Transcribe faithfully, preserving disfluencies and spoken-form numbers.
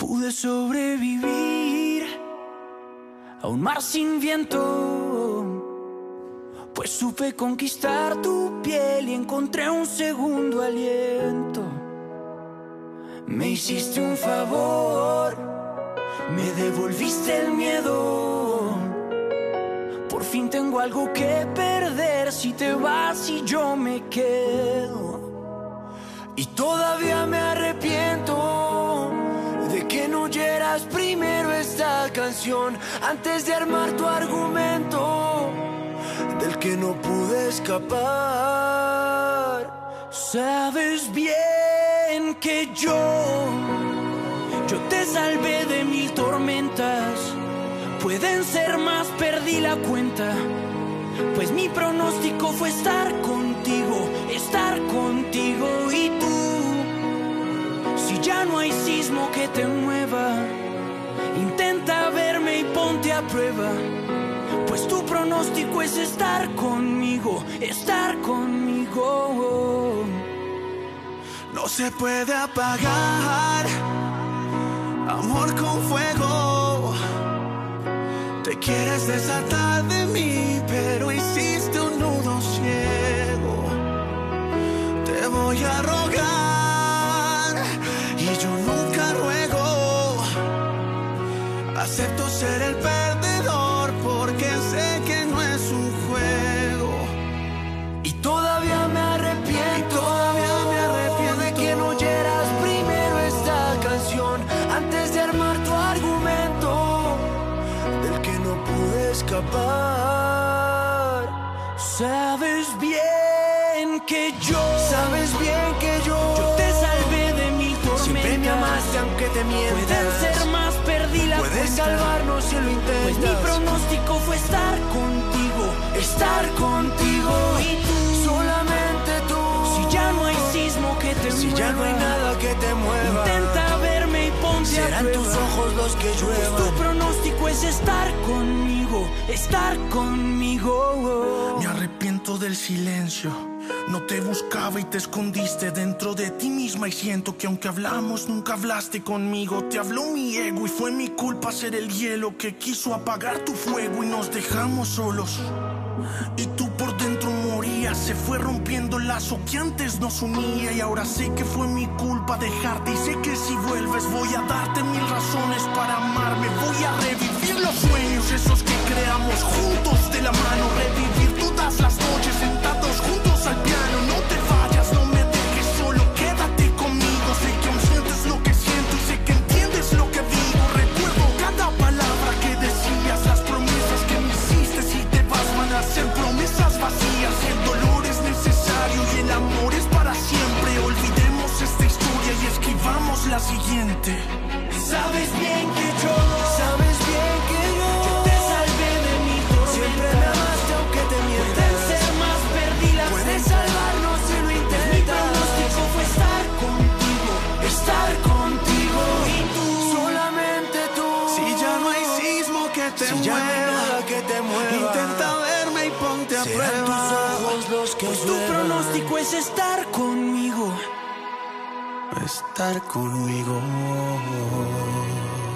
Pude sobrevivir a un mar sin viento, pues supe conquistar tu piel y encontré un segundo aliento. Me hiciste un favor, me devolviste el miedo. Por fin tengo algo que perder si te vas y yo me quedo. Y todavía me arrepiento de que no oyeras primero esta canción antes de armar tu argumento del que no pude escapar. Sabes bien que yo, yo te salvé de mil tormentas. Pueden ser más, perdí la cuenta, pues mi pronóstico fue estar contigo, estar contigo. Y tú, si ya no hay sismo que te mueva, intenta verme y ponte a prueba, pues tu pronóstico es estar conmigo, estar conmigo. No se puede apagar amor con fuego. Te quieres desatar de mí, pero hiciste un nudo ciego. Te voy a rogar y yo nunca ruego. Acepto ser el perdedor porque sé que no es un juego. Y todavía me arrepiento, todavía me arrepiento de que no oyeras primero esta canción antes de armar tu argumento del que no pude escapar. Sabes bien que yo, sabes bien que yo, yo te salvé de mil tormentas. Siempre me amaste aunque te mientas. Pueden ser más, perdí la Puedes cuenta. salvarnos si lo intentas. Pues mi pronóstico fue estar contigo, estar contigo. Y tú, solamente tú, si ya no hay sismo que te si mueva, ya no hay nada que te mueva, intenta verme y ponte serán a prueba. tus ojos los que lluevan. Pues tu pronóstico es estar conmigo, estar conmigo. Me arrepiento del silencio. No te buscaba y te escondiste dentro de ti misma. Y siento que aunque hablamos, nunca hablaste conmigo. Te habló mi ego y fue mi culpa ser el hielo que quiso apagar tu fuego. Y nos dejamos solos y tú por dentro morías. Se fue rompiendo el lazo que antes nos unía. Y ahora sé que fue mi culpa dejarte. Y sé que si vuelves voy a darte mil razones para amarme. Voy a revivir los sueños, esos que creamos juntos de la mano. Revivir todas las noches sentados juntos al piano. No te vayas, no me dejes solo, quédate conmigo. Sé que aún sientes lo que siento y sé que entiendes lo que digo. Recuerdo cada palabra que decías, las promesas que me hiciste. Si te vas van a ser promesas vacías. El dolor es necesario y el amor es para siempre. Olvidemos esta historia y escribamos la siguiente. Sabes bien que yo, sabes bien que yo, yo te salvé de mi tormenta. Siempre me amaste aunque te mientas. Pueden ser más, perdí la Puedes cuenta. salvarnos si lo intentas. Mi pronóstico fue estar contigo, estar contigo. Y tú, solamente tú, si ya no hay sismo que te si ya mueva, no hay nada que te mueva, intenta verme y ponte a serán prueba. tus ojos los que pues tu pronóstico es estar conmigo, estar conmigo.